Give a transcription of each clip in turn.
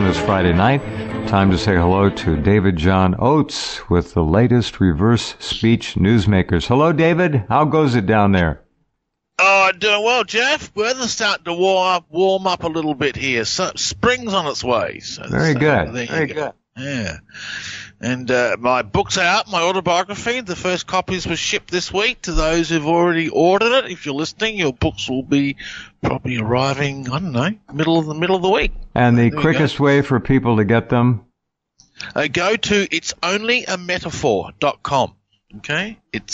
this Friday night. Time to say hello to David John Oates with the latest reverse speech newsmakers. Hello, David. How goes it down there? Oh, doing well, Jeff. Weather's starting to warm up a little bit here. So spring's on its way. Very good. Very good. Yeah. And my book's out, my autobiography. The first copies were shipped this week to those who've already ordered it. If you're listening, your books will be probably arriving, I don't know, middle of the week. And the quickest way for people to get them? Go to itsonlyametaphor.com. Okay?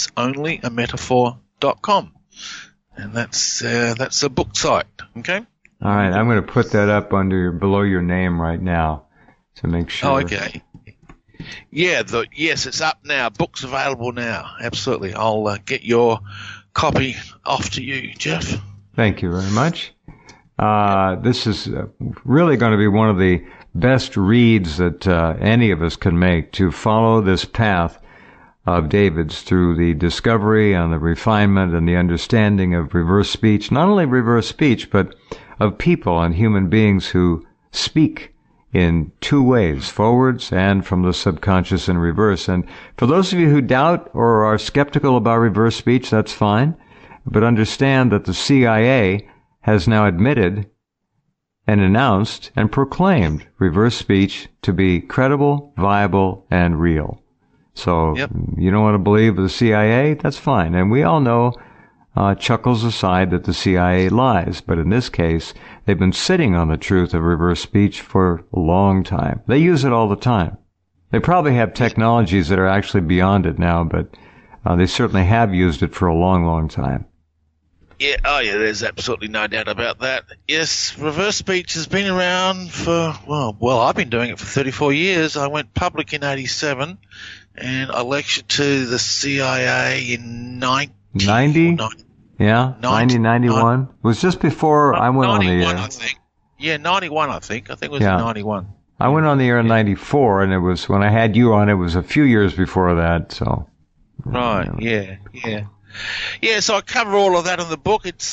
Itsonlyametaphor.com. And that's the book site. Okay? All right. I'm going to put that up below your name right now to make sure. Oh, okay. Yeah, yes, it's up now. Book's available now. Absolutely. I'll get your copy off to you, Jeff. Thank you very much. This is really going to be one of the best reads that any of us can make, to follow this path of David's through the discovery and the refinement and the understanding of reverse speech. Not only reverse speech, but of people and human beings who speak in two ways, forwards and from the subconscious in reverse. And for those of you who doubt or are skeptical about reverse speech, that's fine. But understand that the CIA has now admitted and announced and proclaimed reverse speech to be credible, viable, and real. So You don't want to believe the CIA? That's fine. And we all know, chuckles aside, that the CIA lies. But in this case, they've been sitting on the truth of reverse speech for a long time. They use it all the time. They probably have technologies that are actually beyond it now, but they certainly have used it for a long, long time. Yeah, there's absolutely no doubt about that. Yes, reverse speech has been around for, well, I've been doing it for 34 years. I went public in 87, and I lectured to the CIA in 90? Yeah, 91. It was just before I went on the air. 91, I think. Yeah, 91, I think. I think it was in 91. I went on the air in 94, and it was, when I had you on, it was a few years before that, so. Right, yeah. Yeah, so I cover all of that in the book. It's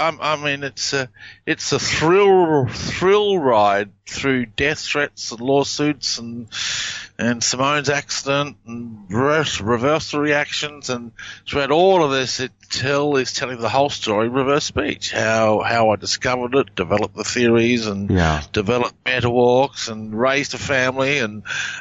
it's a thrill ride through death threats and lawsuits and Simone's accident and reversal reactions, and throughout all of this, is telling the whole story, reverse speech, how I discovered it, developed the theories, and developed meta walks, and raised a family, and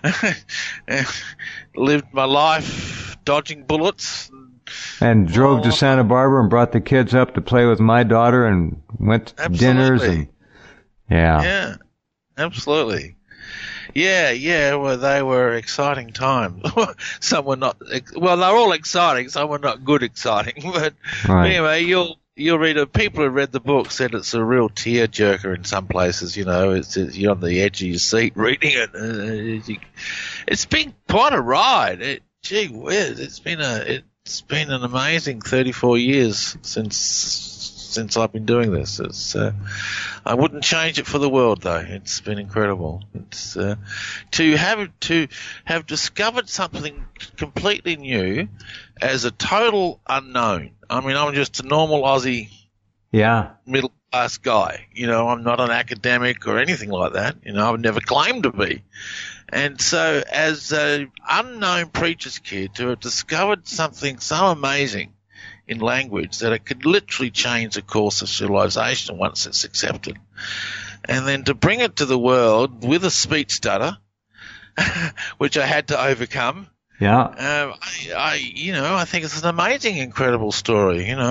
lived my life dodging bullets. And drove to Santa Barbara and brought the kids up to play with my daughter and went to dinners. And, Yeah, absolutely. Yeah, well, they were exciting times. Some were not, well, they're all exciting, some were not good exciting. But anyway, you'll read it. People who read the book said it's a real tearjerker in some places, you're on the edge of your seat reading it. It's been quite a ride. Gee whiz, it's been an amazing 34 years since I've been doing this. I wouldn't change it for the world, though. It's been incredible. It's to have discovered something completely new as a total unknown. I mean, I'm just a normal Aussie, middle class guy. I'm not an academic or anything like that. I've never claimed to be. And so, as an unknown preacher's kid, to have discovered something so amazing in language that it could literally change the course of civilization once it's accepted, and then to bring it to the world with a speech stutter, which I had to overcome. I think it's an amazing, incredible story. In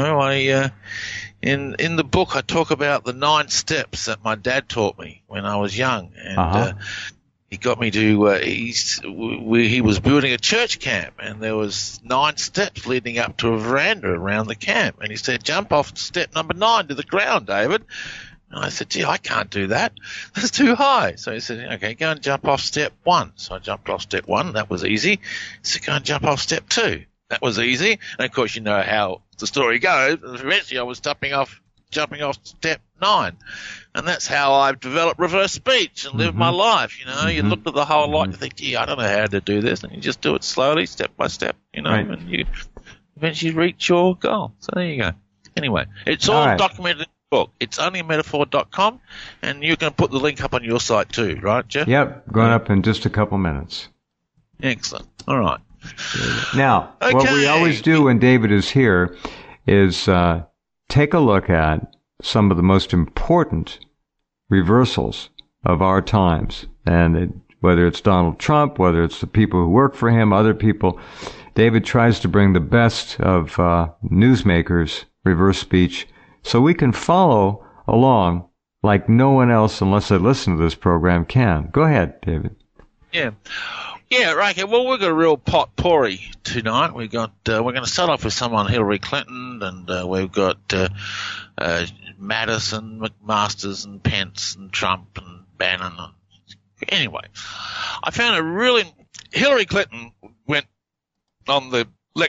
the book I talk about the 9 steps that my dad taught me when I was young, and he got me to, he was building a church camp, and there was 9 steps leading up to a veranda around the camp. And he said, jump off step number 9 to the ground, David. And I said, gee, I can't do that. That's too high. So he said, okay, go and jump off step 1. So I jumped off step 1. That was easy. He said, go and jump off step 2. That was easy. And of course, you know how the story goes. Eventually I was jumping off step 9. And that's how I've developed reverse speech and lived my life. You look at the whole lot, you think, gee, I don't know how to do this. And you just do it slowly, step by step, and you eventually reach your goal. So there you go. Anyway, it's all documented in the book. It's onlymetaphor.com, and you can put the link up on your site too, right, Jeff? Yep, going up in just a couple minutes. Excellent. All right. Now, what we always do when David is here is take a look at some of the most important reversals of our times, and whether it's Donald Trump, whether it's the people who work for him, other people, David tries to bring the best of newsmakers' reverse speech so we can follow along like no one else, unless they listen to this program, can. Go ahead, David. Yeah, right. Well, we've got a real potpourri tonight. We're going to start off with someone Hillary Clinton, and we've got Madison, McMasters, and Pence, and Trump, and Bannon. Anyway, I found Hillary Clinton went on the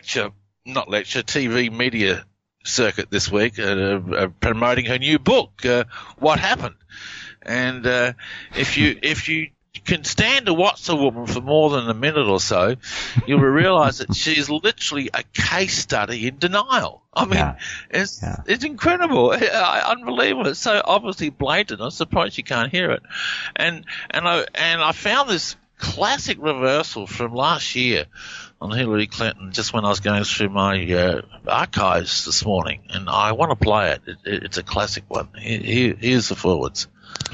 TV media circuit this week, promoting her new book, What Happened. And if you can stand to watch a woman for more than a minute or so, you'll realize that she's literally a case study in denial. I mean, it's incredible, unbelievable. It's so obviously blatant. I'm surprised you can't hear it. And I found this classic reversal from last year on Hillary Clinton just when I was going through my archives this morning, and I want to play it. It's a classic one. Here's the forwards.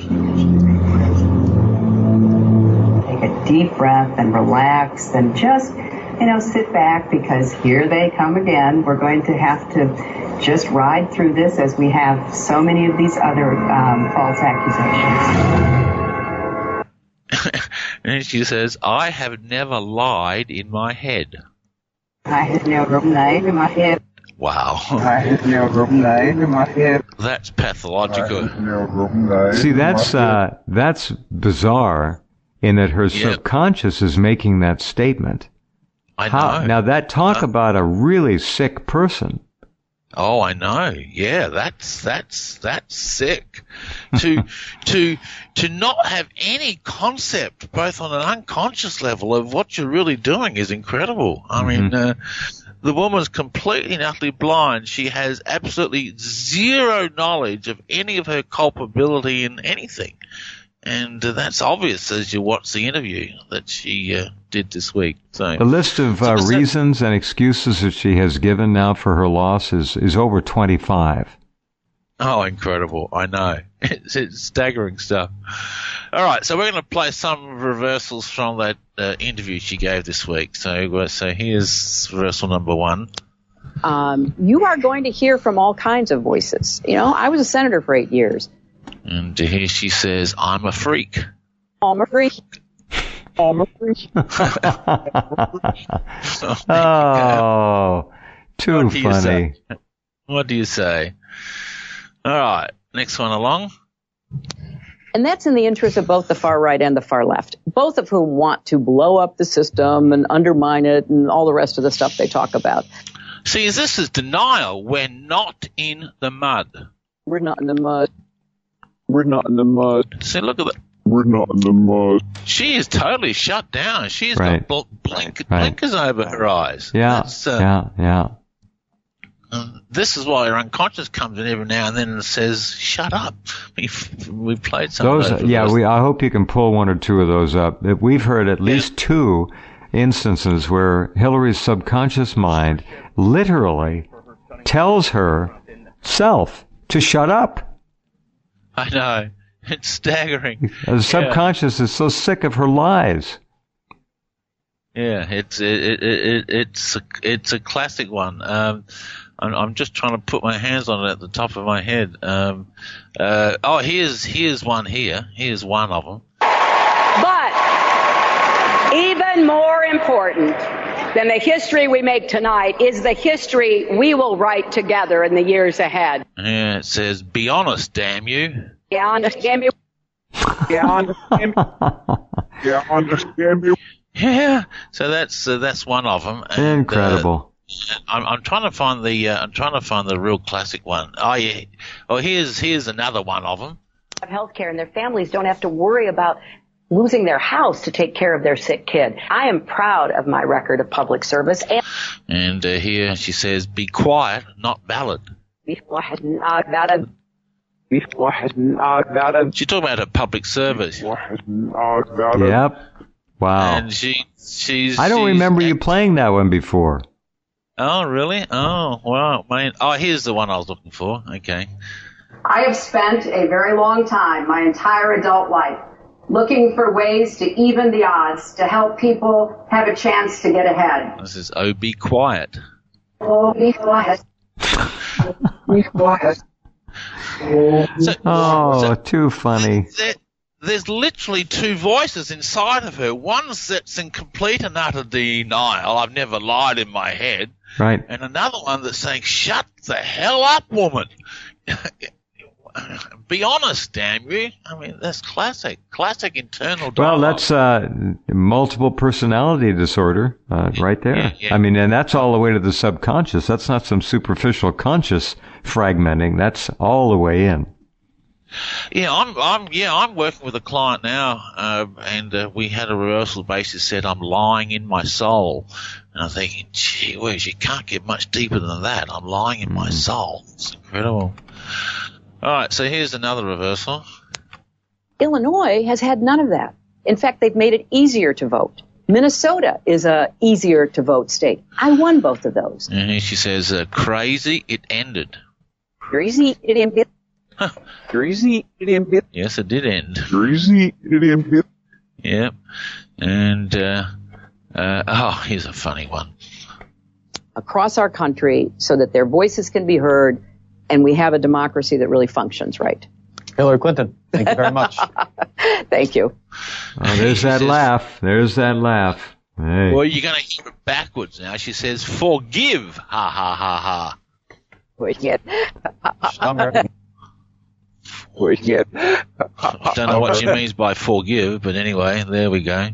Take a deep breath and relax and just, sit back, because here they come again. We're going to have to just ride through this as we have so many of these other false accusations. And she says, I have never lied in my head. I have never lied in my head. Wow. I have never lied in my head. That's pathological. See, that's bizarre in that her subconscious is making that statement. I know. Now, that talk about a really sick person. Oh, I know. Yeah, that's sick. To not have any concept, both on an unconscious level, of what you're really doing is incredible. I mean, the woman's completely and utterly blind. She has absolutely zero knowledge of any of her culpability in anything. And that's obvious as you watch the interview that she did this week. So the list of reasons and excuses that she has given now for her loss is over 25. Oh, incredible. I know. It's staggering stuff. All right, so we're going to play some reversals from that interview she gave this week. So here's reversal number 1. You are going to hear from all kinds of voices. I was a senator for 8 years. And here she says, I'm a freak. I'm a freak. I'm a freak. Oh, too funny. What do you say? All right, next one along. And that's in the interest of both the far right and the far left, both of whom want to blow up the system and undermine it and all the rest of the stuff they talk about. See, this is denial. We're not in the mud. We're not in the mud. We're not in the mud. See, look at that. We're not in the mud. She is totally shut down. She's got blinkers over her eyes. Yeah, yeah. This is why her unconscious comes in every now and then and says, shut up. We played some of those. Yeah, I hope you can pull one or two of those up. We've heard at least 2 instances where Hillary's subconscious mind literally tells herself to shut up. I know. It's staggering. The subconscious is so sick of her lies. Yeah, it's a classic one. I'm just trying to put my hands on it at the top of my head. Here's one here. Here's one of them. But even more important than the history we make tonight is the history we will write together in the years ahead. Yeah, it says, be honest, damn you. Yeah, honest, damn you. Yeah, understand me. Yeah, understand me. Yeah, so that's one of them. And, incredible. I'm trying to find the real classic one. Oh yeah. Oh, here's another one of them. Healthcare, and their families don't have to worry about losing their house to take care of their sick kid. I am proud of my record of public service. And here she says, be quiet, not ballot. Be quiet, not ballot. She's talking about her public service. Yep. Wow. And she's. I don't remember you playing that one before. Oh, really? Oh, wow, man. Oh, here's the one I was looking for. Okay. I have spent a very long time, my entire adult life, looking for ways to even the odds, to help people have a chance to get ahead. This is Oh, Be Quiet. Oh, be quiet. Be quiet. Too funny. There's literally two voices inside of her. One that's in complete and utter denial. I've never lied in my head. Right. And another one that's saying, shut the hell up, woman. Be honest, damn you. I mean, that's classic internal dialogue. Well, that's multiple personality disorder right there. Yeah. I mean, and that's all the way to the subconscious. That's not some superficial conscious fragmenting. That's all the way in. Yeah, I'm working with a client now, and we had a rehearsal basis said I'm lying in my soul, and I'm thinking, gee whiz, you can't get much deeper than that. I'm lying in my soul. It's incredible. All right, so here's another reversal. Illinois has had none of that. In fact, they've made it easier to vote. Minnesota is a easier to vote state. I won both of those. And she says, crazy, it ended. Crazy, it ended. Greasy, it ended. Yes, it did end. Greasy, it ended. Yep. And, here's a funny one. Across our country so that their voices can be heard and we have a democracy that really functions right. Hillary Clinton, thank you very much. Thank you. Oh, there's that laugh. There's that laugh. Hey. Well, you're going to hear it backwards now. She says, forgive. Ha, ha, ha, ha. Forget. I don't know what she means by forgive, but anyway, there we go.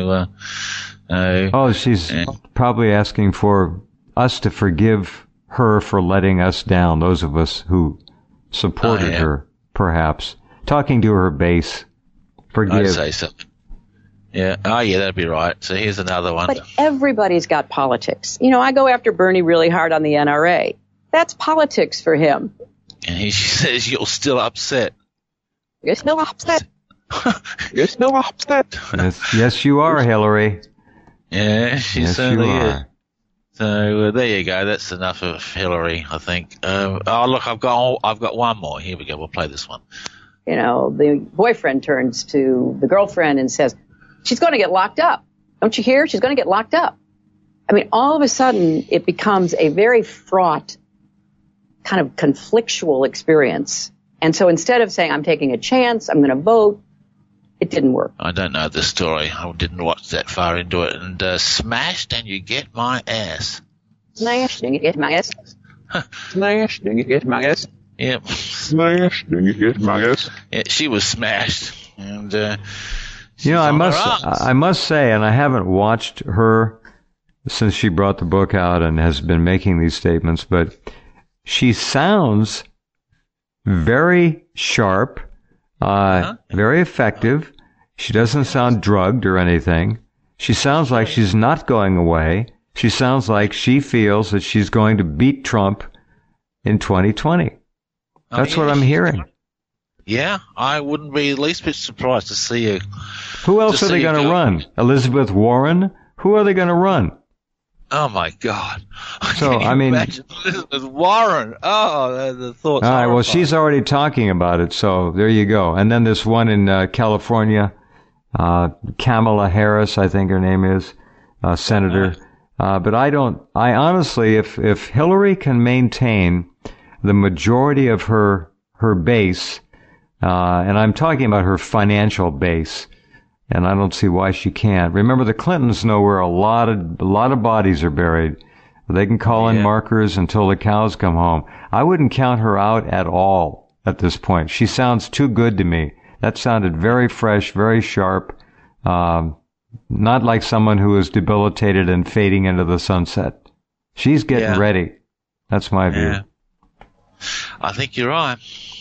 She's probably asking for us to forgive her for letting us down, those of us who supported her, perhaps. Talking to her base. Forgive. I'd say so. Yeah. Oh, yeah, that'd be right. So here's another one. But everybody's got politics. You know, I go after Bernie really hard on the NRA. That's politics for him. And she says, you're still upset. You're still upset. You're still upset. Yes, you are, Hillary. Yeah, she certainly is. So there you go. That's enough of Hillary, I think. Look, I've got one more. Here we go. We'll play this one. You know, the boyfriend turns to the girlfriend and says, she's going to get locked up. Don't you hear? She's going to get locked up. I mean, all of a sudden, it becomes a very fraught, kind of conflictual experience. And so instead of saying, I'm taking a chance, I'm going to vote, it didn't work. I don't know the story. I didn't watch that far into it. And smashed and you get my ass. Smashed and you get my ass. Smashed and you get my ass. Yep. Smashed and you get my ass. Yeah, she was smashed. And you know, I must say, and I haven't watched her since she brought the book out and has been making these statements, but she sounds very sharp, very effective. She doesn't sound drugged or anything. She sounds like she's not going away. She sounds like she feels that she's going to beat Trump in 2020. That's what I'm hearing. Yeah, I wouldn't be the least bit surprised to see her. Who else are they going to run? Elizabeth Warren? Who are they going to run? Oh, my God. So, I mean, Elizabeth Warren. Oh, the thoughts. All right, well, she's already talking about it, so there you go. And then this one in California, Kamala Harris, I think her name is, Senator. But I honestly, if Hillary can maintain the majority of her base, and I'm talking about her financial base, and I don't see why she can't. Remember, the Clintons know where a lot of bodies are buried. They can call in markers until the cows come home. I wouldn't count her out at all at this point. She sounds too good to me. That sounded very fresh, very sharp, not like someone who is debilitated and fading into the sunset. She's getting ready. That's my view. I think you're right.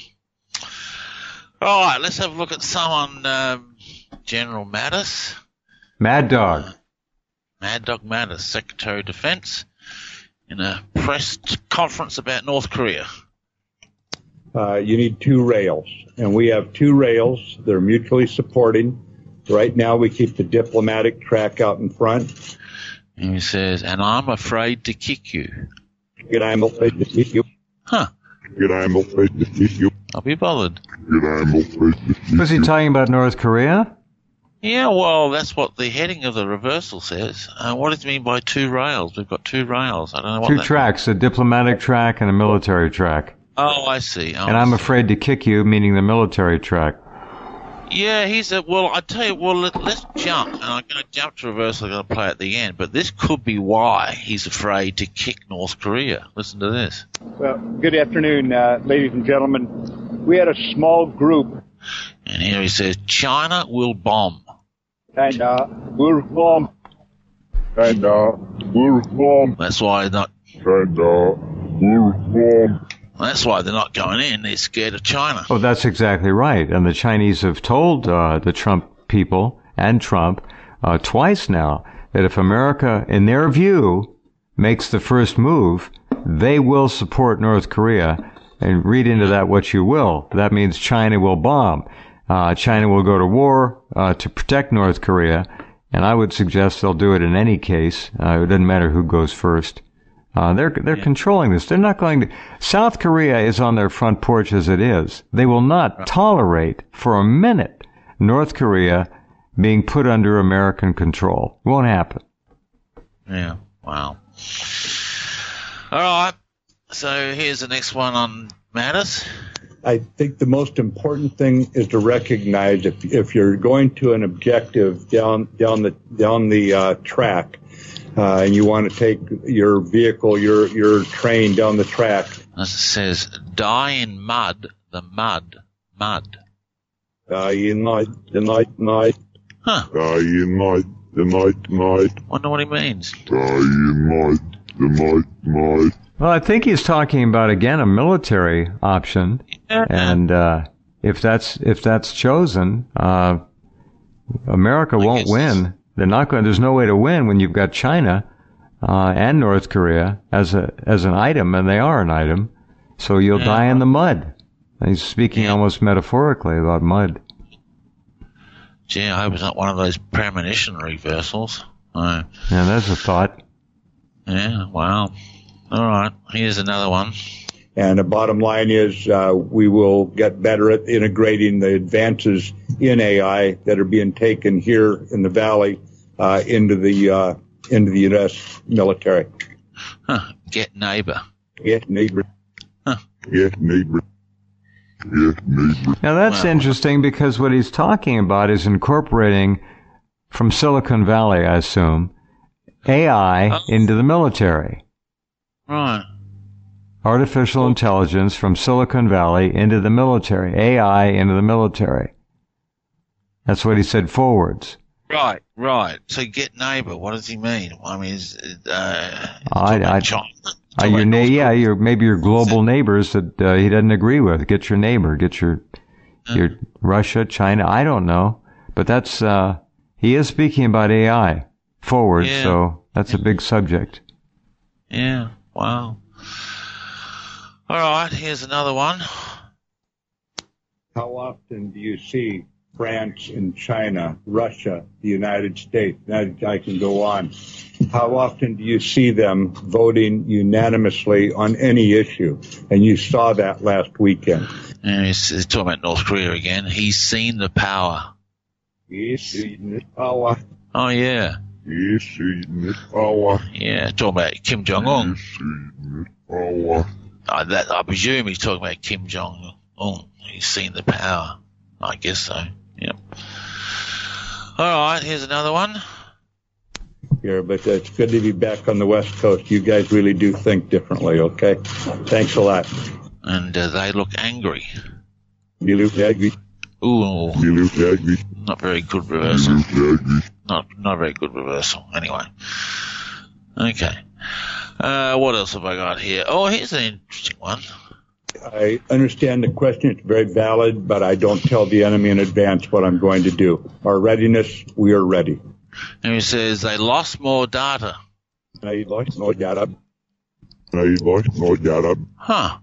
All right, let's have a look at someone. General Mattis. Mad Dog. Mad Dog Mattis, Secretary of Defense, in a press conference about North Korea. you need two rails. And we have two rails. They're mutually supporting. Right now, we keep the diplomatic track out in front. And he says, and I'm afraid to kick you. And I'm afraid to kick you. Huh. And I'm afraid to kick you. I'll be bothered. And I'm afraid to kick you. Was he talking about North Korea? Yeah, well, that's what the heading of the reversal says. What does it mean by two rails? We've got two rails. I don't know what Two tracks, a diplomatic track and a military track. Oh, I see. And I'm afraid to kick you, meaning the military track. Yeah, well, I tell you, let's jump. And I'm going to jump to reversal. I'm going to play at the end. But this could be why he's afraid to kick North Korea. Listen to this. Well, good afternoon, ladies and gentlemen. We had a small group. And here he says, China will bomb. And we'll bomb. And we'll bomb. That's why they're not. And we'll bomb. That's why they're not going in. They're scared of China. Oh, that's exactly right. And the Chinese have told the Trump people and Trump twice now that if America, in their view, makes the first move, they will support North Korea. And read into that what you will. That means China will bomb. China will go to war to protect North Korea. And I would suggest they'll do it in any case. It doesn't matter who goes first. They're controlling this. They're not going to. South Korea is on their front porch as it is. They will not tolerate for a minute North Korea being put under American control. Won't happen. Yeah. Wow. All right. So here's the next one on Mattis. I think the most important thing is to recognize if you're going to an objective down the track. And you want to take your vehicle, your train down the track. As it says, die in mud, the mud. Die in night, the night. Huh. Die in night, the night. Wonder what he means. Die in night, the night. Well, I think he's talking about, again, a military option. Yeah. And if that's chosen, America won't win. They're not going. There's no way to win when you've got China and North Korea as an item, and they are an item. So you'll die in the mud. He's speaking almost metaphorically about mud. Gee, I hope it's not one of those premonition reversals. Yeah, that's a thought. Yeah, wow. All right, here's another one. And the bottom line is we will get better at integrating the advances in AI that are being taken here in the Valley into the U.S. military. Huh. Get neighbor. Get neighbor. Huh. Get neighbor. Get neighbor. Now that's interesting because what he's talking about is incorporating from Silicon Valley, I assume, AI into the military. Right. Artificial intelligence from Silicon Valley into the military. AI into the military. That's what he said forwards. Right. So get neighbor. What does he mean? I mean, maybe your global neighbors that he doesn't agree with. Get your neighbor. Get your Russia, China. I don't know, but that's he is speaking about AI forward. Yeah. So that's a big subject. Yeah. Wow. All right. Here's another one. How often do you see France and China, Russia, the United States? Now I can go on. How often do you see them voting unanimously on any issue? And you saw that last weekend. And he's talking about North Korea again. He's seen the power. He's seen the power. Oh, yeah. He's seen the power. Yeah, talking about Kim Jong-un. He's seen the power. I presume he's talking about Kim Jong-un. He's seen the power. I guess so. Yep. All right, here's another one. Here, but it's good to be back on the West Coast. You guys really do think differently, okay? Thanks a lot. And they look angry. You look angry. Ooh. You look angry. Not very good reversal. You look angry. Not very good reversal. Anyway. Okay. What else have I got here? Oh, here's an interesting one. I understand the question. It's very valid, but I don't tell the enemy in advance what I'm going to do. Our readiness, we are ready. And he says they lost more data. They lost more data. They lost more data. Huh.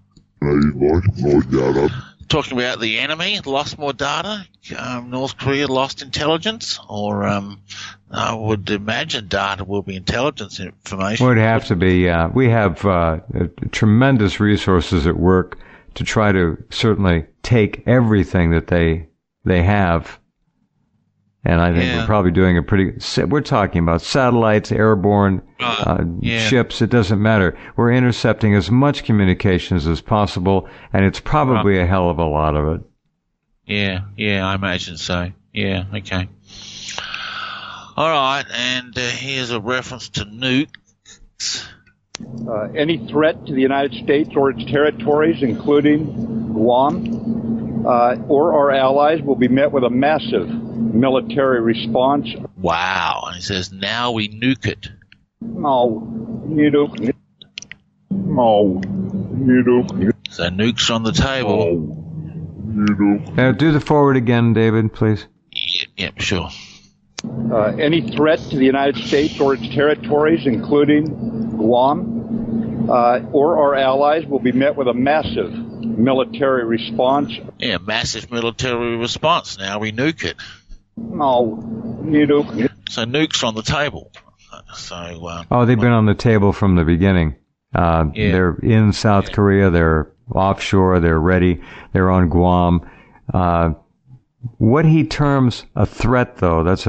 Talking about the enemy lost more data, North Korea lost intelligence, or I would imagine data will be intelligence information. Would have to be. We have tremendous resources at work to try to certainly take everything that they have. And I think we're probably doing a we're talking about satellites, airborne ships. It doesn't matter. We're intercepting as much communications as possible, and it's probably a hell of a lot of it. Yeah, I imagine so. Yeah, okay. All right, and here's a reference to nukes. Any threat to the United States or its territories, including Guam, or our allies, will be met with a massive military response. Wow. And he says, now we nuke it. No, you don't. No, you don't. So nukes on the table. Now do the forward again, David, please. Yep, sure. Any threat to the United States or its territories, including Guam, or our allies, will be met with a massive military response. Yeah, massive military response. Now we nuke it. No, you don't. So nukes on the table. So they've been on the table from the beginning. They're in South Korea. They're offshore. They're ready. They're on Guam. What he terms a threat, though, that's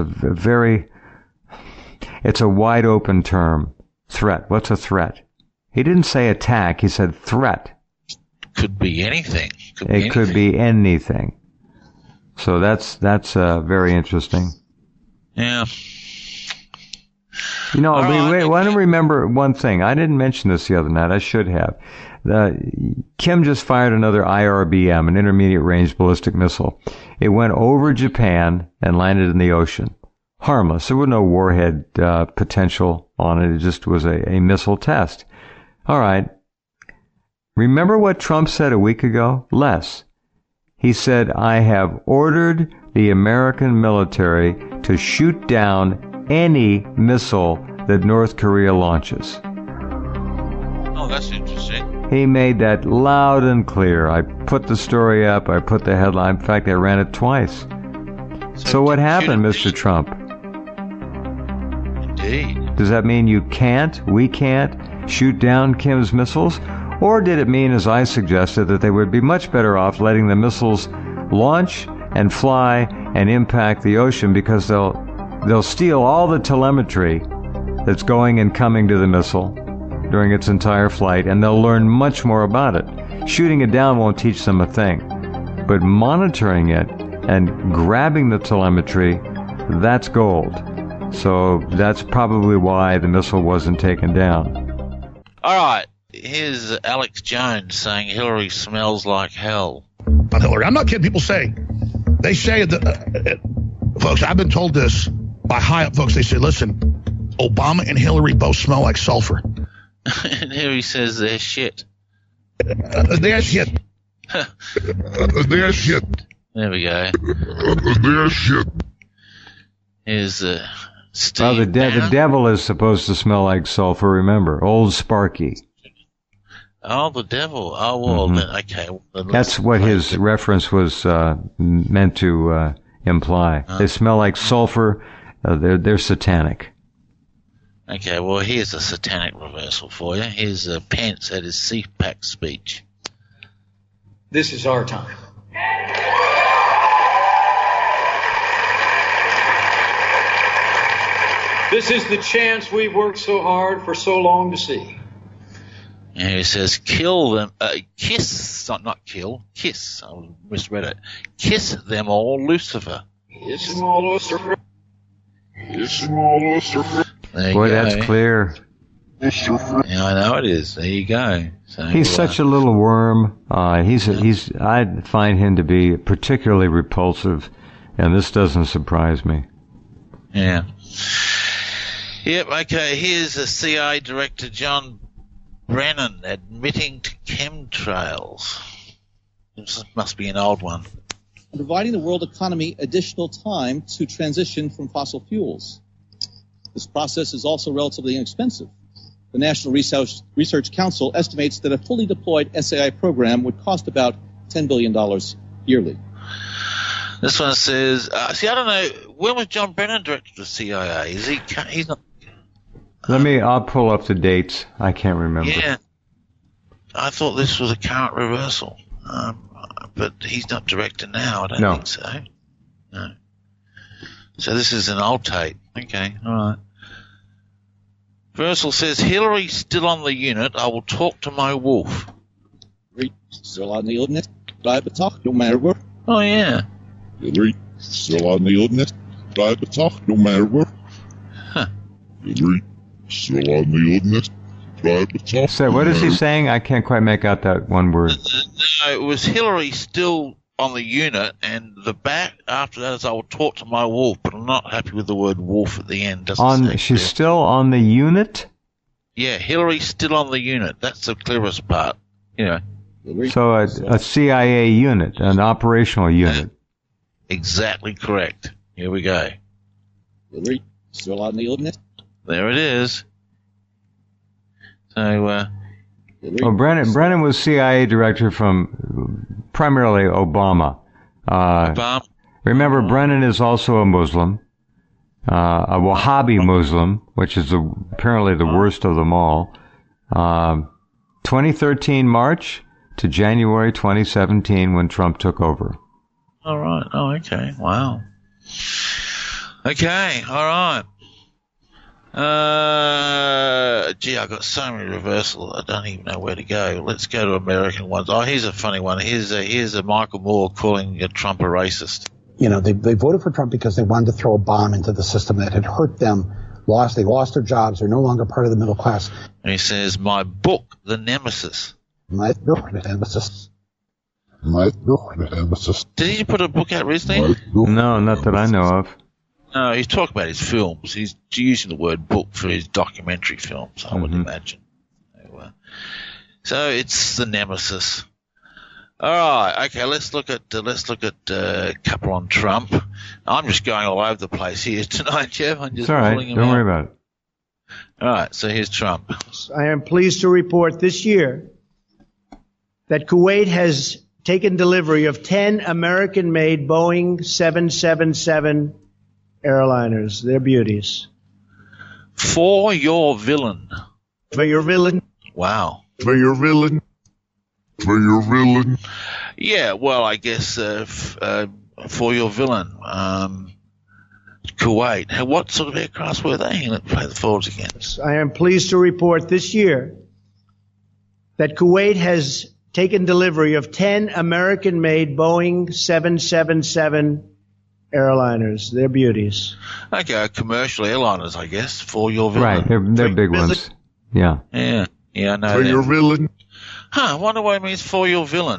it's a wide open term. Threat. What's a threat? He didn't say attack. He said threat. Could be anything. Could be anything. So that's very interesting. Yeah. You know, I want to remember one thing. I didn't mention this the other night. I should have. Kim just fired another IRBM, an intermediate range ballistic missile. It went over Japan and landed in the ocean. Harmless. There was no warhead potential on it. It just was a missile test. All right. Remember what Trump said a week ago? Less. He said, I have ordered the American military to shoot down any missile that North Korea launches. Oh, that's interesting. He made that loud and clear. I put the story up. I put the headline. In fact, I ran it twice. So what happened, Mr. Trump? Indeed. Does that mean we can't shoot down Kim's missiles? Or did it mean, as I suggested, that they would be much better off letting the missiles launch and fly and impact the ocean because they'll steal all the telemetry that's going and coming to the missile during its entire flight, and they'll learn much more about it. Shooting it down won't teach them a thing, but monitoring it and grabbing the telemetry, that's gold. So that's probably why the missile wasn't taken down. All right. Here's Alex Jones saying Hillary smells like hell. Not Hillary. I'm not kidding. People say, that, folks, I've been told this by high-up folks. They say, listen, Obama and Hillary both smell like sulfur. And here he says they're shit. They're shit. They're shit. There we go. They're shit. Here's Steve. The devil is supposed to smell like sulfur, remember. Old Sparky. Oh, the devil. Oh, well, then, okay. Then that's what his reference was meant to imply. They smell like sulfur. They're satanic. Okay, well, here's a satanic reversal for you. Here's Pence at his CPAC speech. This is our time. This is the chance we've worked so hard for so long to see. And he says, kill them, kiss, not kill, kiss, I misread it. Kiss them all, Lucifer. Kiss them all, Lucifer. Kiss them all, Lucifer. Boy, that's clear. Yeah, I know it is. There you go. So, he's such a little worm. I find him to be particularly repulsive, and this doesn't surprise me. Yeah. Yep, okay, here's the CIA Director John Brennan admitting to chemtrails. This must be an old one. Providing the world economy additional time to transition from fossil fuels. This process is also relatively inexpensive. The National Research Council estimates that a fully deployed SAI program would cost about $10 billion yearly. This one says, see, I don't know, when was John Brennan director of the CIA? He's not... I'll pull up the dates. I can't remember. Yeah. I thought this was a current reversal. But he's not director now, I don't think so. No. So this is an old tape. Okay, all right. Versal says, Hillary's still on the unit. I will talk to my wolf. Still on the unit. Private talk, no matter where. Oh, yeah. Hillary, still on the unit. Private talk, no matter where. Huh. Hillary, still on the unit. Private talk. So what is he saying? I can't quite make out that one word. No, it was Hillary still on the unit, and the back after that is I will talk to my wolf, but I'm not happy with the word wolf at the end. She's still on the unit? Yeah, Hillary's still on the unit. That's the clearest part. Yeah. So a CIA unit, an operational unit. Exactly correct. Here we go. Hillary, still on the unit. There it is. So, Brennan was CIA director from primarily Obama. Remember, Brennan is also a Muslim, a Wahhabi Muslim, which is apparently the worst of them all. 2013 March to January 2017 when Trump took over. All right. Oh, okay. Wow. Okay. All right. Gee, I got so many reversals. I don't even know where to go. Let's go to American ones. Oh, here's a funny one. Here's a Michael Moore calling Trump a racist. You know, they voted for Trump because they wanted to throw a bomb into the system that had hurt them. They lost their jobs. They're no longer part of the middle class. And he says, my book, The Nemesis. My book, The Nemesis. My book, The Nemesis. Did he put a book out recently? No, not that I know of. No, he's talking about his films. He's using the word book for his documentary films, I would imagine. So it's The Nemesis. All right, okay. Let's look at a couple on Trump. I'm just going all over the place here tonight, Jeff. I'm just it's all right. Don't worry about it. All right. So here's Trump. I am pleased to report this year that Kuwait has taken delivery of 10 American-made Boeing 777 airliners. They're beauties. For your villain. For your villain. Wow. For your villain. For your villain. Yeah, well, I guess for your villain. Kuwait. What sort of aircraft were they going to play the forwards against? I am pleased to report this year that Kuwait has taken delivery of 10 American-made Boeing 777 airliners. They're beauties. Okay, commercial airliners, I guess, for your villain. Right, they're big ones. Yeah. Yeah, I know. For your villain. I wonder what it means for your villain.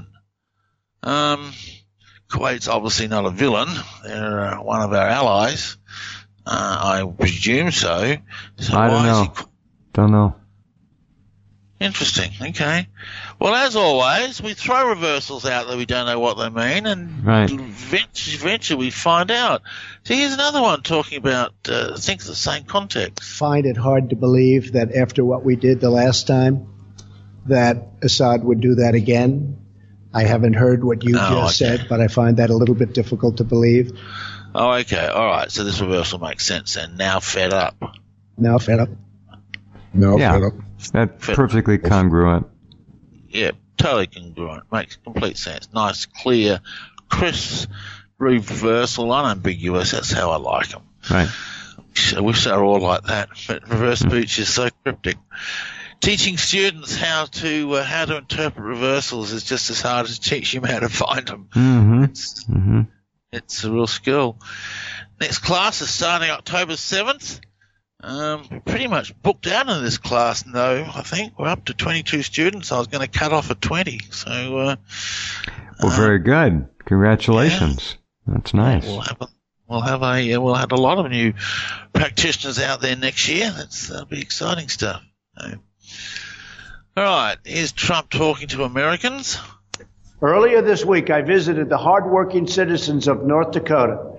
Kuwait's obviously not a villain. They're one of our allies. I presume so. I don't know. Don't know. Interesting. Okay. Well, as always, we throw reversals out that we don't know what they mean, and eventually we find out. So here's another one talking about things in the same context. Find it hard to believe that after what we did the last time, that Assad would do that again. I haven't heard what you just said, but I find that a little bit difficult to believe. Oh, okay. All right. So this reversal makes sense then. Now fed up. Now fed up. Now fed up. That's perfectly congruent. Yeah, totally congruent. Makes complete sense. Nice, clear, crisp reversal, unambiguous. That's how I like them. Right. I wish they were all like that, but reverse speech is so cryptic. Teaching students how to interpret reversals is just as hard as teaching them how to find them. It's a real skill. Next class is starting October 7th. Pretty much booked out in this class, though. I think we're up to 22 students. I was going to cut off at 20. So, well, very good. Congratulations. Yeah. That's nice. We'll have a lot of new practitioners out there next year. That'll be exciting stuff. All right, here's Trump talking to Americans. Earlier this week, I visited the hardworking citizens of North Dakota.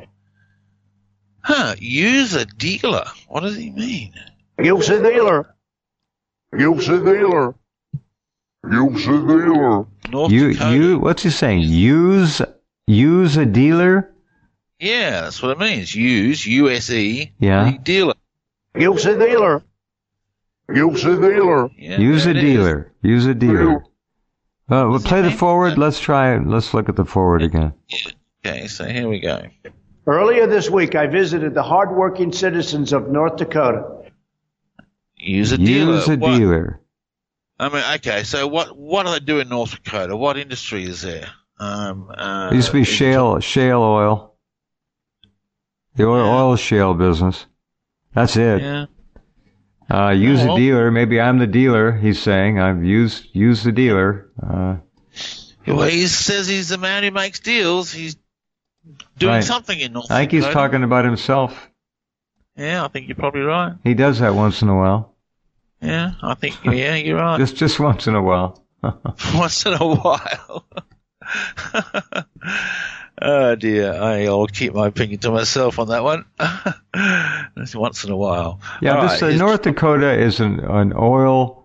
User dealer. What does he mean? User dealer. Use a dealer. Use a dealer. North Dakota. What's he saying? Use a dealer? Yeah, that's what it means. Use, U-S-E, Yeah. the dealer. Use a dealer. Use a dealer. Yeah, Use a there it is. dealer. Use a dealer. We'll play the forward. Let's try it. Let's look at the forward again. Okay, so here we go. Earlier this week, I visited the hardworking citizens of North Dakota. Use a dealer. Use a What? dealer. I mean, okay, so what do they do in North Dakota? What industry is there? It used to be shale oil. The oil shale business. That's it. Yeah. Use a dealer. Maybe I'm the dealer, he's saying. I've used the dealer. Well, he says he's the man who makes deals. He's doing Right. something in North I think Dakota. he's talking about himself. Yeah, I think you're probably right. He does that once in a while. Yeah, I think, yeah, you're right. Just once in a while. Once in a while. Oh dear, I'll keep my opinion to myself on that one. That's once in a while. Yeah, All right, North Dakota is an oil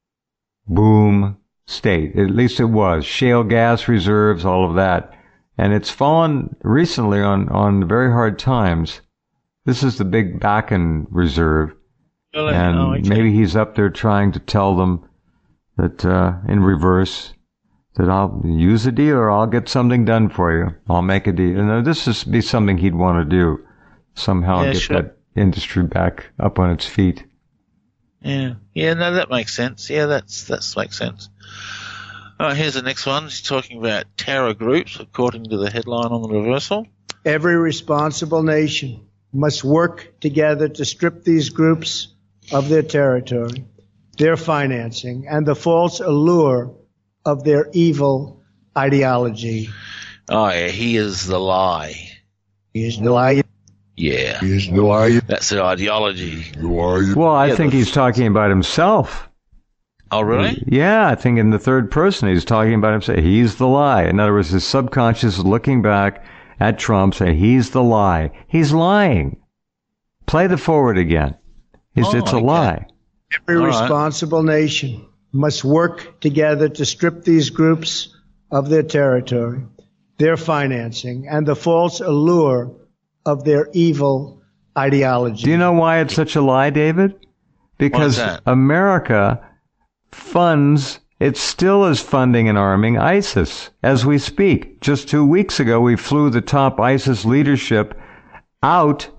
boom state. At least it was. Shale gas reserves, all of that. And it's fallen recently on very hard times. This is the big Bakken reserve. Really? And Oh, okay. maybe he's up there trying to tell them that, in reverse, that I'll use a dealer, I'll get something done for you. I'll make a deal. And this would be something he'd want to do. Somehow Yeah, get sure. that industry back up on its feet. Yeah, no, that makes sense. Yeah, that makes sense. All right, here's the next one. He's talking about terror groups, according to the headline on the reversal. Every responsible nation must work together to strip these groups of their territory, their financing, and the false allure of their evil ideology. Oh, yeah, he is the lie. He is the lie. Yeah. He is the lie. That's the ideology. Well, I think he's talking about himself. Oh, really? Yeah, I think in the third person he's talking about himself. He's the lie. In other words, his subconscious is looking back at Trump saying, he's the lie. He's lying. Play the forward again. It's a lie. Every responsible nation must work together to strip these groups of their territory, their financing, and the false allure of their evil ideology. Do you know why it's such a lie, David? Because America funds, it still is funding and arming ISIS as we speak. Just 2 weeks ago, we flew the top ISIS leadership out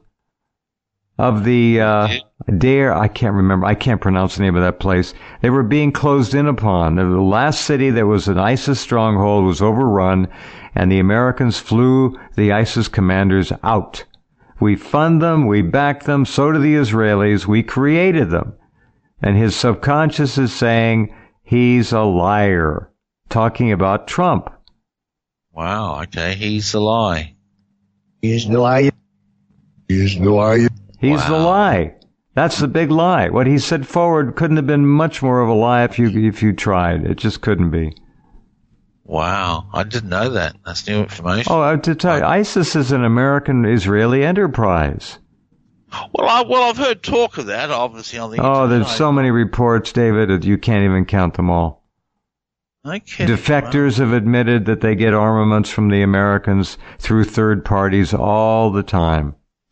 of the I can't remember. I can't pronounce the name of that place. They were being closed in upon. The last city that was an ISIS stronghold was overrun, and the Americans flew the ISIS commanders out. We fund them, we back them, so do the Israelis. We created them. And his subconscious is saying he's a liar, talking about Trump. Wow, okay, he's the lie. He's the lie. He's the lie. He's the lie. That's the big lie. What he said forward couldn't have been much more of a lie if you tried. It just couldn't be. Wow, I didn't know that. That's new information. Oh, to tell you, ISIS is an American-Israeli enterprise. Well, I've heard talk of that, obviously, on the Oh, internet. there's so many reports, David, that you can't even count them all. Okay. Defectors have admitted that they get armaments from the Americans through third parties all the time.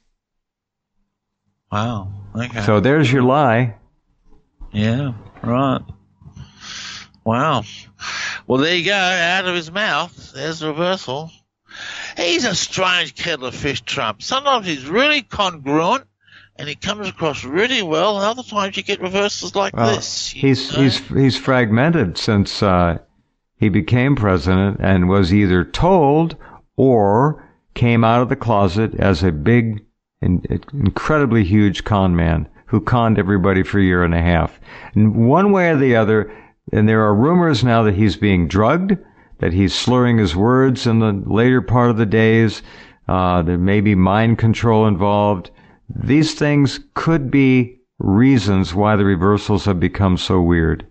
Wow. Okay. So there's your lie. Yeah, right. Wow. Well, there you go. Out of his mouth. There's the reversal. He's a strange kettle of fish, Trump. Sometimes he's really congruent and he comes across really well, and other times you get reversals like this. He's fragmented since he became president and was either told or came out of the closet as a big, incredibly huge con man who conned everybody for a year and a half. And one way or the other, and there are rumors now that he's being drugged, that he's slurring his words in the later part of the days. There may be mind control involved. These things could be reasons why the reversals have become so weird.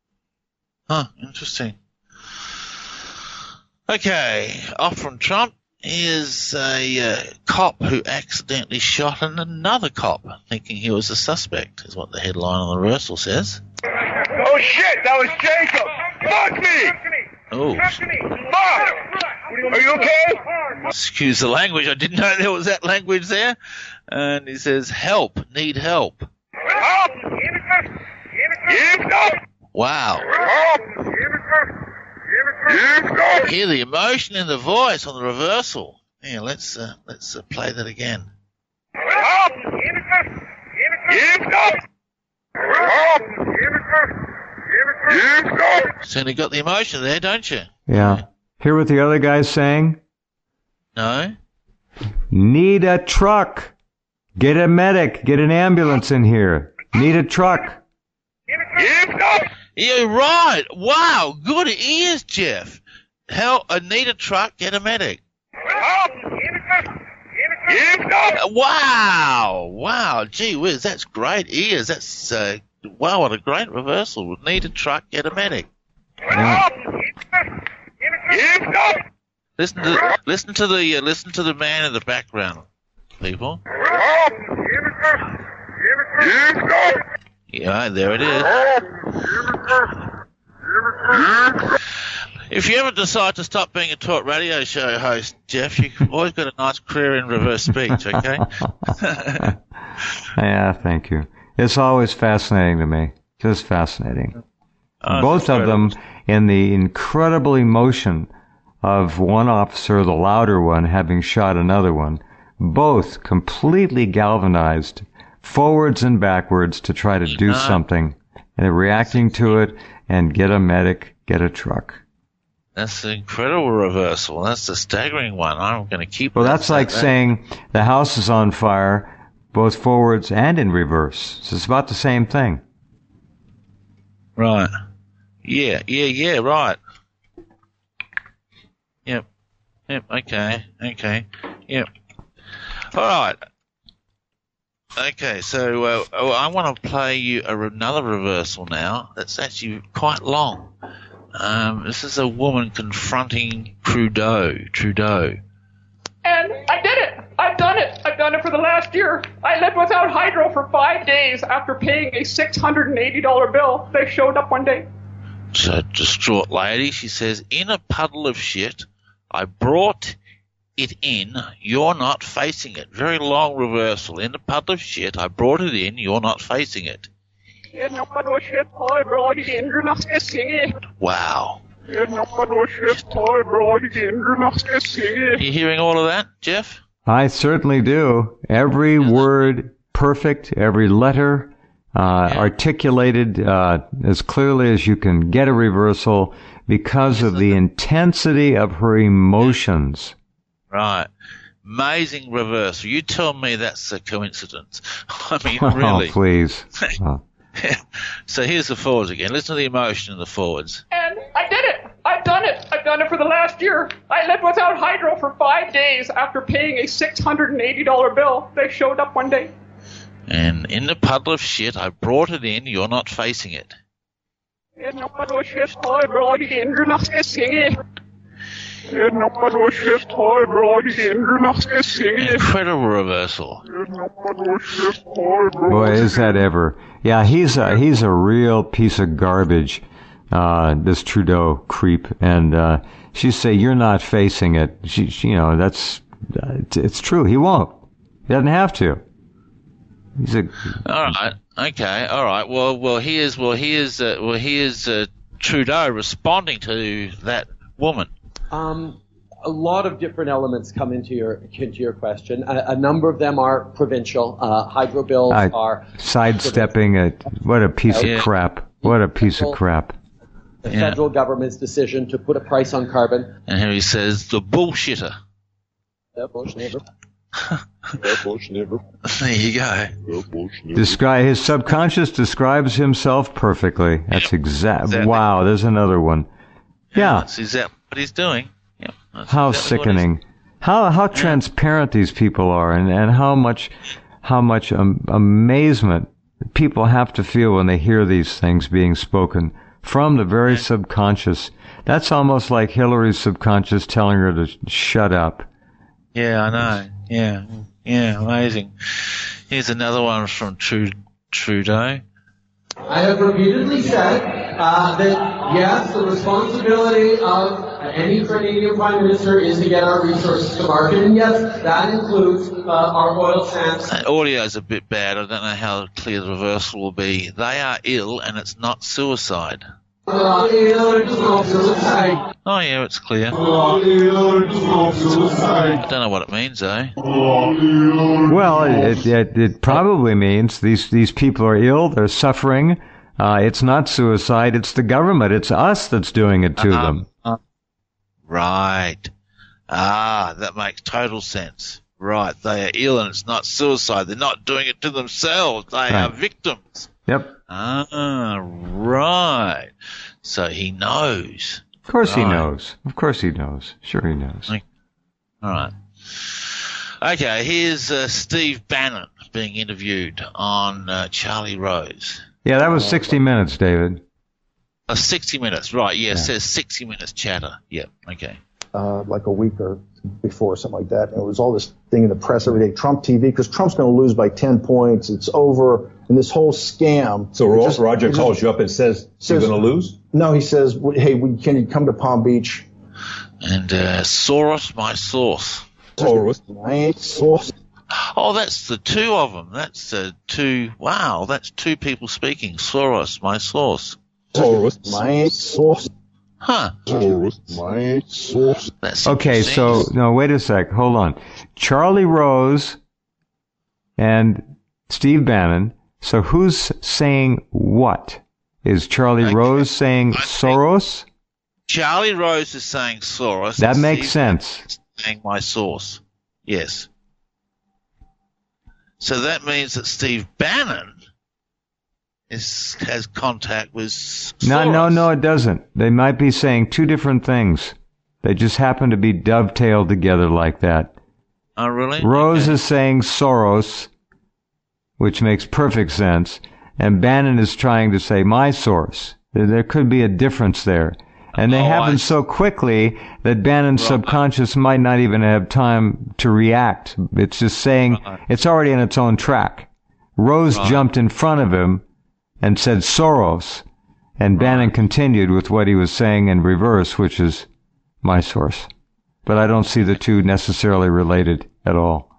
Huh, interesting. Okay, off from Trump. Here's a cop who accidentally shot another cop, thinking he was a suspect, is what the headline on the reversal says. Oh shit, that was Jacob! Fuck me! Oh. Fuck! Are you okay? Excuse the language, I didn't know there was that language there. And he says, help, need help. Help! Wow. Help! Hear the emotion in the voice on the reversal. Yeah, let's play that again. Help! Certainly got the emotion there, don't you? Yeah. Hear what the other guy's saying? No. Need a truck. Get a medic. Get an ambulance in here. Need a truck. Yeah, right. Wow, good ears, Jeff. Help! I need a truck. Get a medic. Wow. Gee whiz, that's great ears. That's wow, what a great reversal. Need a truck. Get a medic. Yeah. Listen to the man in the background, people. Yeah, there it is. If you ever decide to stop being a talk radio show host, Jeff, you've always got a nice career in reverse speech, okay? Yeah, thank you. It's always fascinating to me. Just fascinating. Both of them in the incredible emotion of one officer, the louder one, having shot another one, both completely galvanized forwards and backwards to try to do something, and they're reacting to it and get a medic, get a truck. That's an incredible reversal. That's a staggering one. I'm going to keep. Well, that's like saying the house is on fire, both forwards and in reverse. So it's about the same thing. Right. Yeah, right. Yep, okay, yep. All right. Okay, so I want to play you another reversal now. That's actually quite long. This is a woman confronting Trudeau. And I did it. I've done it. I've done it for the last year. I lived without hydro for 5 days after paying a $680 bill. They showed up one day. It's a distraught lady. She says, in a puddle of shit, I brought it in, you're not facing it. Very long reversal. In a puddle of shit, I brought it in, you're not facing it. Wow. Are you hearing all of that, Jeff? I certainly do. Every word perfect, every letter articulated as clearly as you can get a reversal because of the intensity of her emotions. Right. Amazing reversal. You tell me that's a coincidence. I mean, really. Oh, please. So here's the forwards again. Listen to the emotion in the forwards. And I did it. I've done it. I've done it for the last year. I lived without hydro for 5 days after paying a $680 bill. They showed up one day. And in the puddle of shit, I brought it in, you're not facing it. In the puddle of shit, I brought it in, you're not facing it. Incredible reversal. Boy, is that ever. Yeah, he's a real piece of garbage, this Trudeau creep. And she say, you're not facing it. It's true. He won't. He doesn't have to. All right. Okay. All right. Well, here's Trudeau responding to that woman. A lot of different elements come into your question. A number of them are provincial. Hydro bills are sidestepping it. What a piece of crap. What a piece of crap. The federal government's decision to put a price on carbon. And here he says, the bullshitter. There you go. His subconscious describes himself perfectly. That's exactly. Wow, there's another one. Yeah. Is that what he's doing? Yeah. How sickening. How transparent these people are, and how much amazement people have to feel when they hear these things being spoken from the very subconscious. That's almost like Hillary's subconscious telling her to shut up. Yeah, I know. Yeah, amazing. Here's another one from Trudeau. I have repeatedly said that, yes, the responsibility of any Canadian Prime Minister is to get our resources to market, and yes, that includes our oil sands. That audio's a bit bad. I don't know how clear the reversal will be. They are ill, and it's not suicide. Oh, yeah, it's clear. I don't know what it means, though. Well, it probably means these people are ill, they're suffering. It's not suicide, it's the government. It's us that's doing it to them. Right. That makes total sense. Right, they are ill and it's not suicide. They're not doing it to themselves. They are victims. Yep. Right. So he knows. Of course he knows. Of course he knows. Sure he knows. All right. Okay, here's Steve Bannon being interviewed on Charlie Rose. Yeah, that was 60 Minutes, David. 60 Minutes, right. Yeah, it says 60 Minutes chatter. Yep, okay. Like a week or before, something like that. And it was all this thing in the press every day, Trump TV, because Trump's going to lose by 10 points. It's over. And this whole scam. So Roger calls you up and says you're going to lose? No, he says, hey, can you come to Palm Beach? And Soros, my source. Soros, my source. Oh, that's the two of them. That's two. Wow, that's two people speaking. Soros, my source. Soros, my source. Huh. Soros, my source. Okay, so, no, wait a sec. Hold on. Charlie Rose and Steve Bannon. So who's saying what? Is Charlie Rose saying Soros? Charlie Rose is saying Soros. That makes sense. Saying my source. Yes. So that means that Steve Bannon has contact with Soros. No, it doesn't. They might be saying two different things. They just happen to be dovetailed together like that. Oh, really? Rose is saying Soros, which makes perfect sense, and Bannon is trying to say my source. There could be a difference there. And they happen so quickly that Bannon's subconscious might not even have time to react. It's just saying it's already in its own track. Rose jumped in front of him and said Soros, and Bannon continued with what he was saying in reverse, which is my source. But I don't see the two necessarily related at all.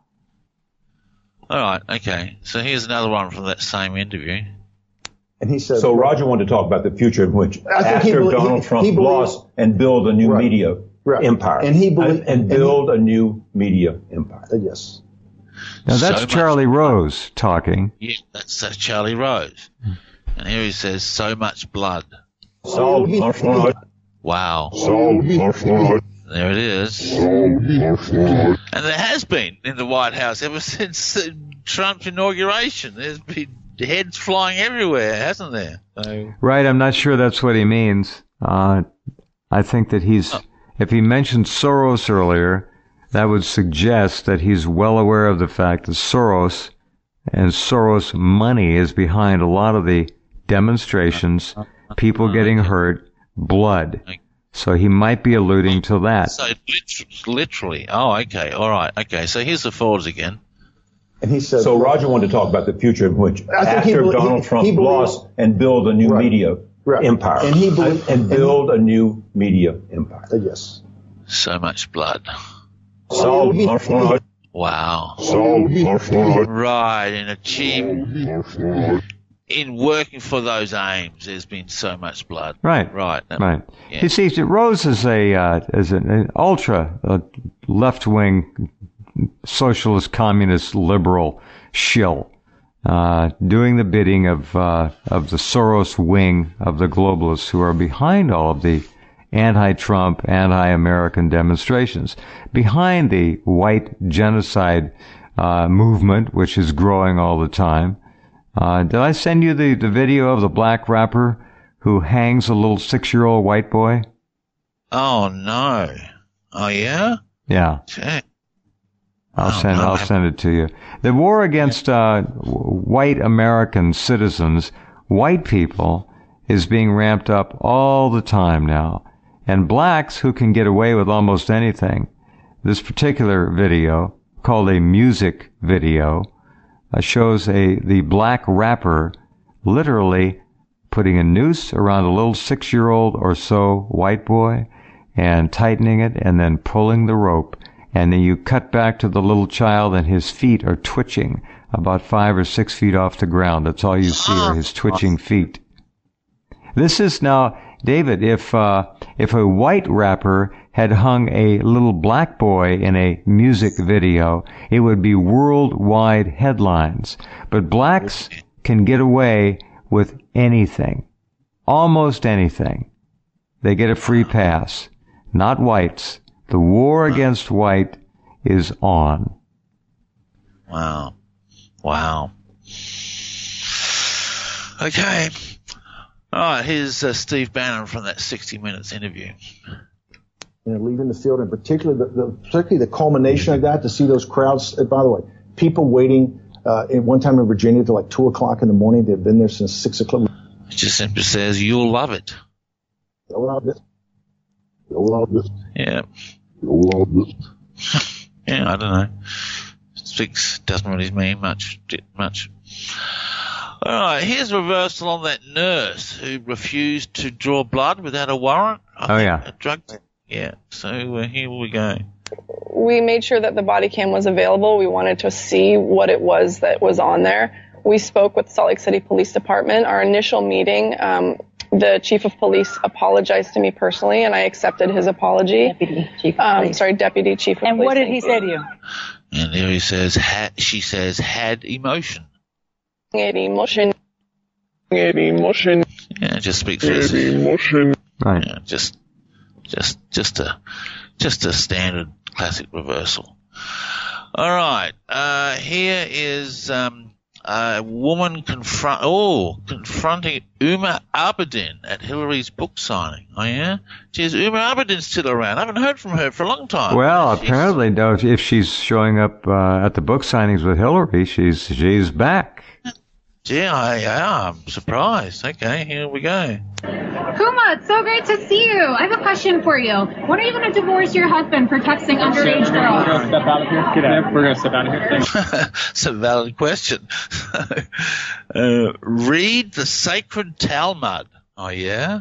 All right, okay. So here's another one from that same interview. And he said, so Roger wanted to talk about the future in which after Donald Trump lost and build a new media empire. And he believed, and build a new media empire. Yes. Now that's Charlie Rose talking. Yeah, that's Charlie Rose. And here he says, so much blood. So much blood. Wow. So much blood. There it is. And there has been in the White House ever since Trump's inauguration. There's been heads flying everywhere, hasn't there? So. Right, I'm not sure that's what he means. I think that if he mentioned Soros earlier, that would suggest that he's well aware of the fact that Soros and Soros money is behind a lot of the demonstrations, people getting hurt, blood. So he might be alluding to that. So literally. Oh, okay. All right. Okay. So here's the forwards again. And he said, so Roger wanted to talk about the future in which after Donald Trump lost and build a new media empire. And he believed, and build a new media empire. Yes. So much blood. So much blood. Wow. So much blood. Right. And achieving. In working for those aims, there's been so much blood. Right. Right. Right. Yeah. You see, Rose is an ultra left-wing socialist, communist, liberal shill, doing the bidding of the Soros wing of the globalists who are behind all of the anti-Trump, anti-American demonstrations, behind the white genocide movement, which is growing all the time. Did I send you the video of the black rapper who hangs a little 6-year-old white boy? Oh, no. Oh, yeah? Yeah. Okay. I'll send it to you. The war against white American citizens, white people, is being ramped up all the time now. And blacks, who can get away with almost anything, this particular video, called a music video, shows the black rapper literally putting a noose around a little 6-year-old or so white boy and tightening it and then pulling the rope. And then you cut back to the little child and his feet are twitching about 5 or 6 feet off the ground. That's all you see are his twitching feet. This is now, David, if a white rapper had hung a little black boy in a music video, it would be worldwide headlines. But blacks can get away with anything. Almost anything. They get a free pass. Not whites. The war against white is on. Wow. Wow. Okay. All right, here's Steve Bannon from that 60 Minutes interview. Leaving the field, and particularly the culmination of that, to see those crowds. By the way, people waiting at one time in Virginia till like 2 o'clock in the morning. They've been there since 6 o'clock. It just simply says, you'll love it. You'll love it. You'll love it. Yeah. You'll love it. Yeah, I don't know. Doesn't really mean much. All right, here's a reversal on that nurse who refused to draw blood without a warrant. A drug. Yeah, so here we go. We made sure that the body cam was available. We wanted to see what it was that was on there. We spoke with Salt Lake City Police Department. Our initial meeting, the chief of police apologized to me personally, and I accepted his apology. Deputy chief of police. Deputy chief of police. And what did he say to you? And there he says, she says, had emotion. Had emotion. Yeah, it just speaks for itself. Emotion. Right. Yeah, just a standard classic reversal. All right. Here is a woman confronting Uma Abedin at Hillary's book signing. Oh yeah, geez, Uma Abedin's still around. I haven't heard from her for a long time. Well, apparently, though, if she's showing up at the book signings with Hillary, she's back. Yeah, I'm surprised. Okay, here we go. Kuma, it's so great to see you. I have a question for you. When are you going to divorce your husband for texting underage girls? We're going to step out of here. Get out. We're going to step out of here. It's a valid question. Read the sacred Talmud. Oh, yeah?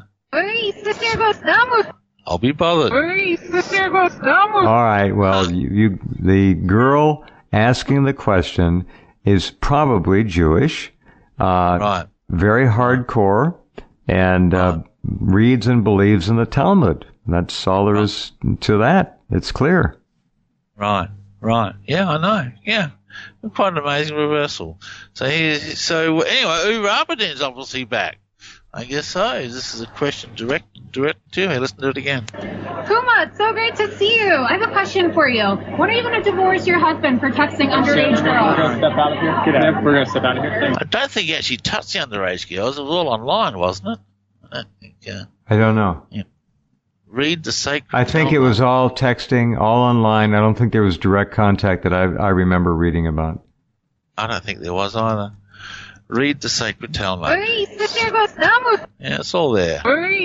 I'll be bothered. All right, well, the girl asking the question is probably Jewish. Right. Very hardcore, and reads and believes in the Talmud. That's all there is to that. It's clear. Right. Yeah, I know. Yeah. Quite an amazing reversal. So anyway, Uma Abedin's obviously back. I guess so. This is a question direct to her. Listen to it again. Kuma, it's so great to see you. I have a question for you. When are you going to divorce your husband for texting underage girls? We're going to step out of here. Get out. We're going to step out of here. I don't think he actually touched the underage girls. It was all online, wasn't it? I don't know. Yeah. Read the sacred. I think it was all texting, all online. I don't think there was direct contact that I remember reading about. I don't think there was either. Read the sacred Talmud. Yeah, it's all there.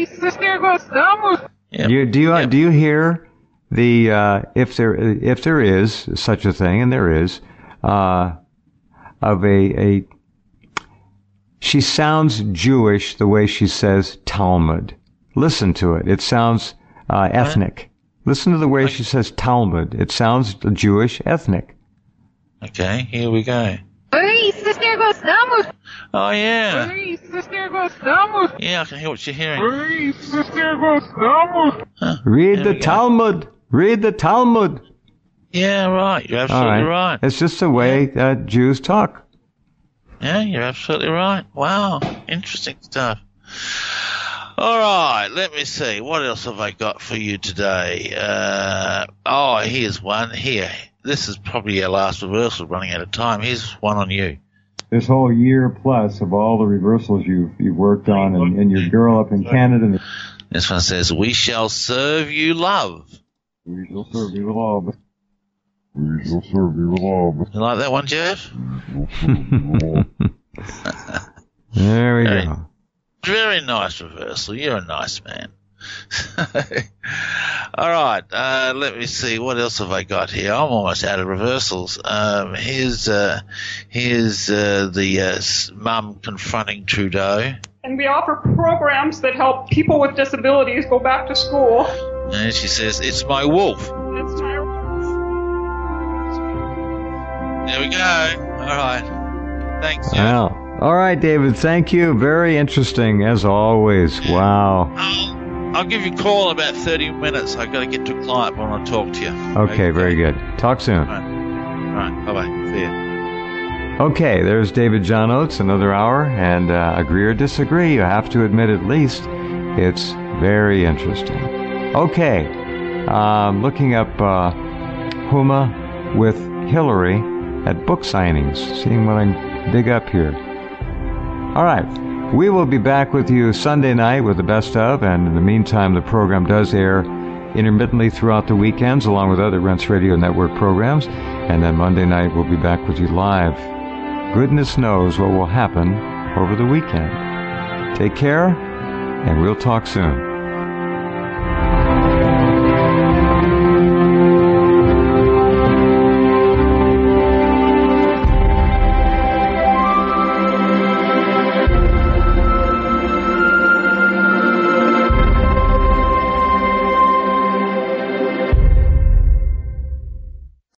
Yeah. Do you hear the if there is such a thing, and there is, of a she sounds Jewish the way she says Talmud. Listen to it. It sounds ethnic. Listen to the way she says Talmud. It sounds Jewish, ethnic. Okay, here we go. Oh, yeah. Yeah, I can hear what you're hearing. Read the Talmud. Read the Talmud. Yeah, right. You're absolutely right. It's just the way Jews talk. Yeah, you're absolutely right. Wow. Interesting stuff. All right, let me see. What else have I got for you today? Here's one. Here. This is probably our last reversal, running out of time. Here's one on you. This whole year plus of all the reversals you've worked on, and your girl up in Canada. This one says, "We shall serve you love." We shall serve you love. We shall serve you love. You like that one, Jeff? There we go. Very nice reversal. You're a nice man. All right, let me see. What else have I got here? I'm almost out of reversals. Here's the mum confronting Trudeau. And we offer programs that help people with disabilities go back to school. And she says, "It's my wolf." It's my wolf. There we go. All right. Thanks, Jeff. Wow. All right, David. Thank you. Very interesting, as always. Wow. I'll give you a call in about 30 minutes. I've got to get to a client, but I want to talk to you. Okay, very good. Talk soon. All right. Bye-bye. See ya. Okay, there's David John Oates, another hour, and agree or disagree, you have to admit at least it's very interesting. Okay, looking up Huma with Hillary at book signings, seeing what I can dig up here. All right, we will be back with you Sunday night with the best of, and in the meantime, the program does air intermittently throughout the weekends, along with other Rense Radio Network programs, and then Monday night we'll be back with you live. Goodness knows what will happen over the weekend. Take care, and we'll talk soon.